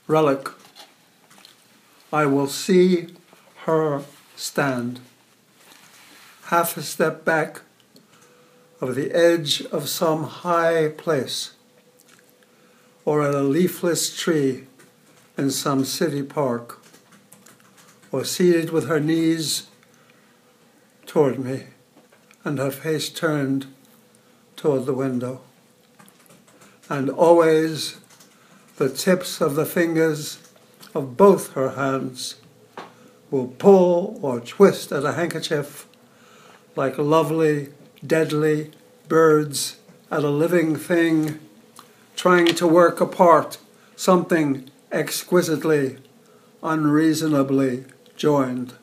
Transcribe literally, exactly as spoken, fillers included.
relic. I will see her stand, half a step back of the edge of some high place, or at a leafless tree in some city park, or seated with her knees toward me and her face turned toward the window. And always the tips of the fingers of both her hands will pull or twist at a handkerchief like lovely, deadly birds at a living thing, trying to work apart something exquisitely, unreasonably joined.